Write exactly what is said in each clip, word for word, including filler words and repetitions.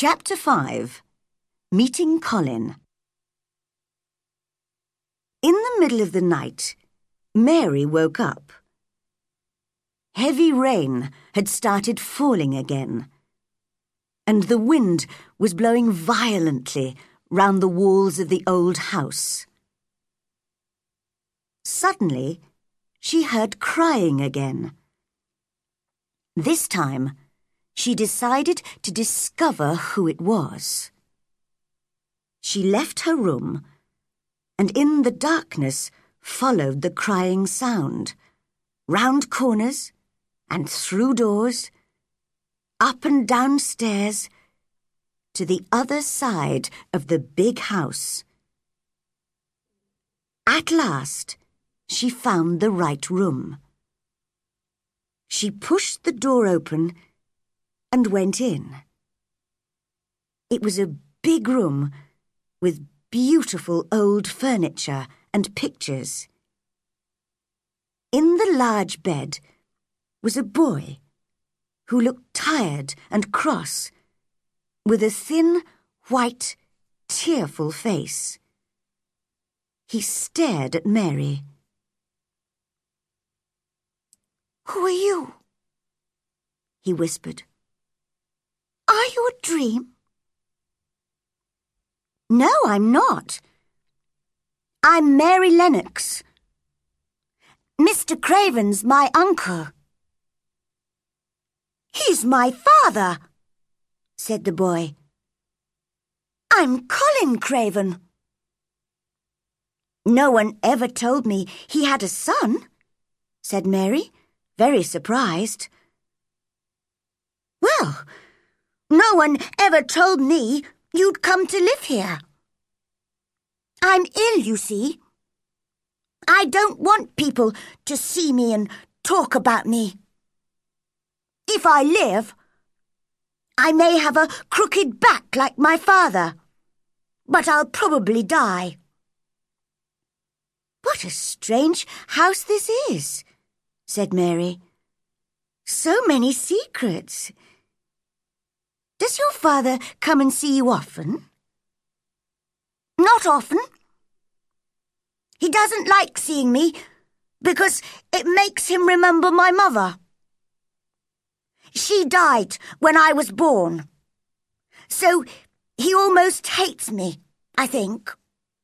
Chapter five. Meeting Colin. In the middle of the night, Mary woke up. Heavy rain had started falling again, and the wind was blowing violently round the walls of the old house. Suddenly, she heard crying again. This time, she decided to discover who it was. She left her room and in the darkness followed the crying sound, round corners and through doors, up and down stairs, to the other side of the big house. At last, she found the right room. She pushed the door open and went in. It was a big room with beautiful old furniture and pictures. In the large bed was a boy who looked tired and cross, with a thin, white, tearful face. He stared at Mary. "Who are you?" he whispered. "Are you a dream?" "No, I'm not. I'm Mary Lennox. Mister Craven's my uncle." "He's my father," said the boy. "I'm Colin Craven." "No one ever told me he had a son," said Mary, very surprised. "Well, no one ever told me you'd come to live here. I'm ill, you see. I don't want people to see me and talk about me. If I live, I may have a crooked back like my father, but I'll probably die." "What a strange house this is," said Mary. "So many secrets. Does your father come and see you often?" "Not often. He doesn't like seeing me because it makes him remember my mother. She died when I was born, so he almost hates me, I think."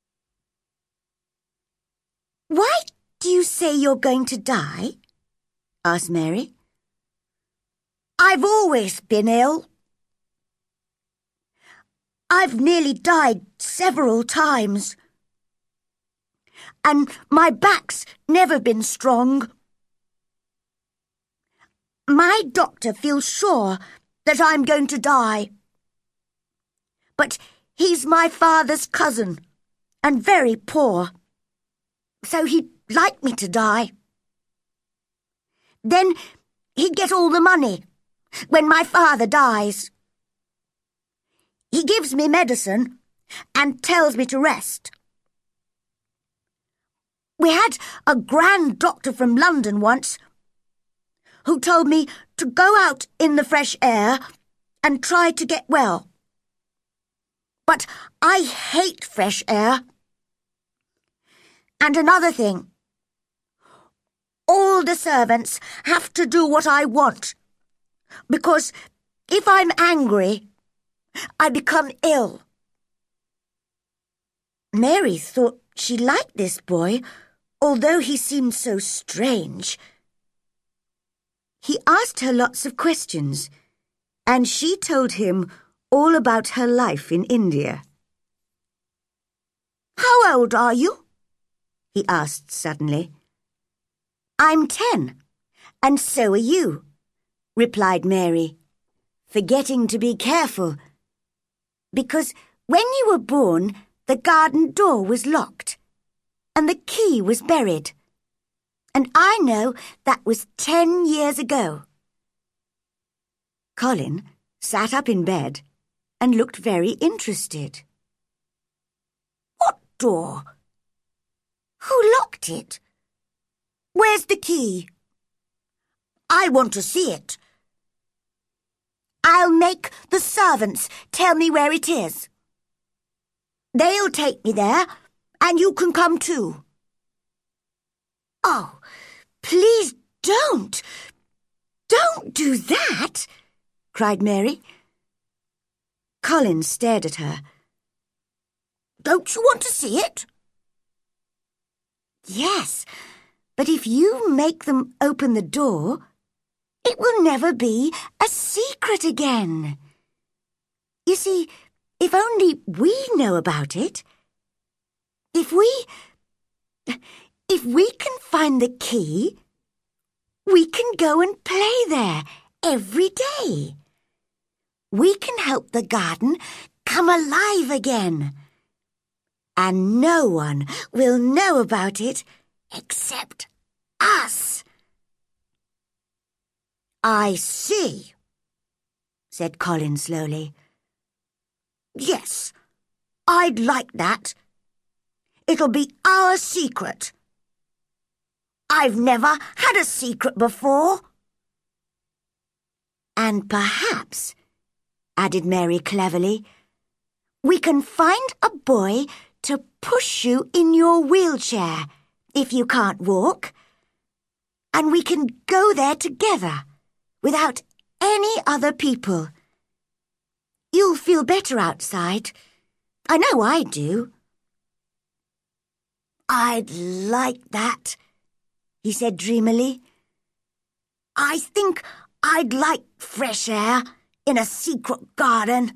"Why do you say you're going to die?" asked Mary. "I've always been ill. I've nearly died several times. And my back's never been strong. My doctor feels sure that I'm going to die. But he's my father's cousin and very poor, so he'd like me to die. Then he'd get all the money when my father dies. He gives me medicine and tells me to rest. We had a grand doctor from London once who told me to go out in the fresh air and try to get well. But I hate fresh air. And another thing, all the servants have to do what I want, because if I'm angry, I become ill." Mary thought she liked this boy, although he seemed so strange. He asked her lots of questions, and she told him all about her life in India. "How old are you?" he asked suddenly. "I'm ten, and so are you," replied Mary, forgetting to be careful, because when you were born, the garden door was locked, and the key was buried. And I know that was ten years ago. Colin sat up in bed and looked very interested. "What door? Who locked it? Where's the key? I want to see it." I'll make the servants tell me where it is. They'll take me there, and you can come too. Oh, please don't. Don't do that, cried Mary. Colin stared at her. Don't you want to see it? Yes, but if you make them open the door, it will never be a secret again. You see, if only we know about it, if we... if we can find the key, we can go and play there every day. We can help the garden come alive again. And no one will know about it except us. I see, said Colin slowly. Yes, I'd like that. It'll be our secret. I've never had a secret before. And perhaps, added Mary cleverly, we can find a boy to push you in your wheelchair if you can't walk. And we can go there together without any other people. You'll feel better outside. I know I do. I'd like that, he said dreamily. I think I'd like fresh air in a secret garden.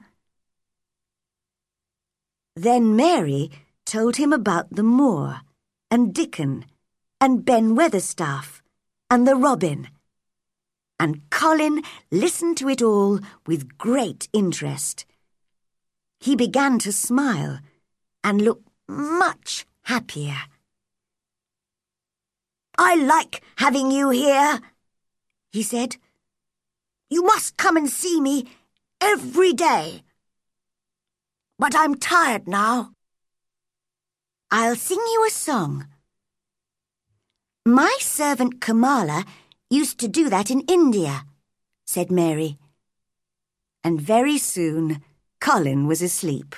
Then Mary told him about the moor and Dickon and Ben Weatherstaff and the robin. And Colin listened to it all with great interest. He began to smile and look much happier. I like having you here, he said. You must come and see me every day. But I'm tired now. I'll sing you a song. My servant Kamala used to do that in India, said Mary. And very soon Colin was asleep.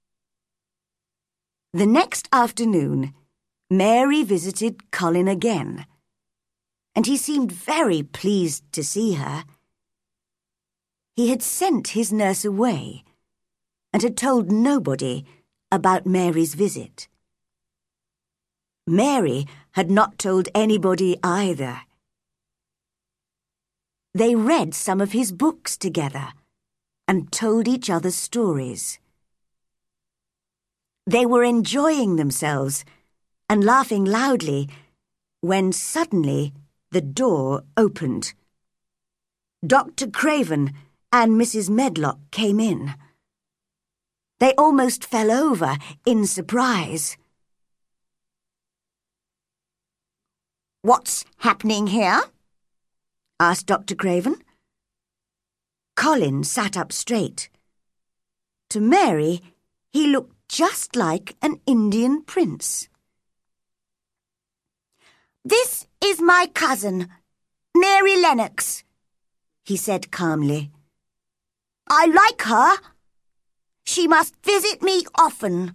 The next afternoon, Mary visited Colin again, and he seemed very pleased to see her. He had sent his nurse away and had told nobody about Mary's visit. Mary had not told anybody either. They read some of his books together and told each other stories. They were enjoying themselves and laughing loudly when suddenly the door opened. Doctor Craven and Missus Medlock came in. They almost fell over in surprise. What's happening here? Asked Doctor Craven. Colin sat up straight. To Mary, he looked just like an Indian prince. This is my cousin, Mary Lennox, he said calmly. I like her. She must visit me often.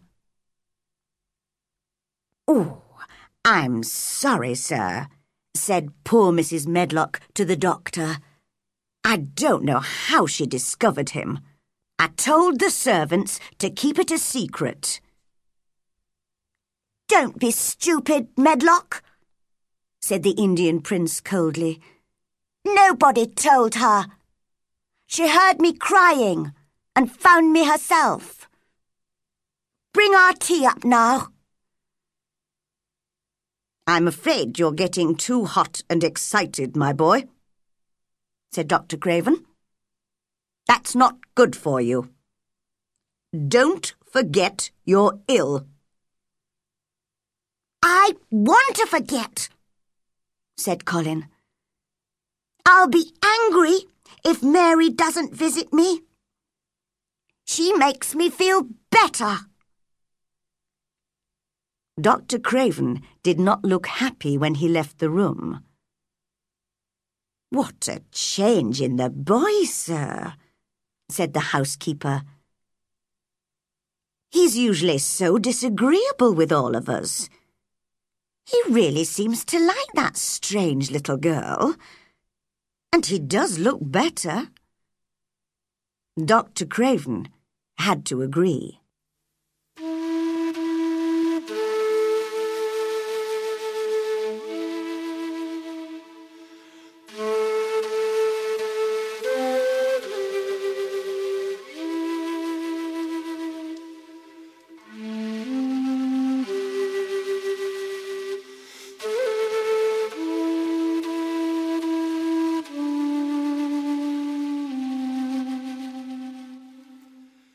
Oh, I'm sorry, sir, said poor Missus Medlock to the doctor. I don't know how she discovered him. I told the servants to keep it a secret. Don't be stupid, Medlock, said the Indian prince coldly. Nobody told her. She heard me crying and found me herself. Bring our tea up now. I'm afraid you're getting too hot and excited, my boy, said Doctor Craven. That's not good for you. Don't forget you're ill. I want to forget, said Colin. I'll be angry if Mary doesn't visit me. She makes me feel better. Doctor Craven did not look happy when he left the room. What a change in the boy, sir, said the housekeeper. He's usually so disagreeable with all of us. He really seems to like that strange little girl. And he does look better. Doctor Craven had to agree.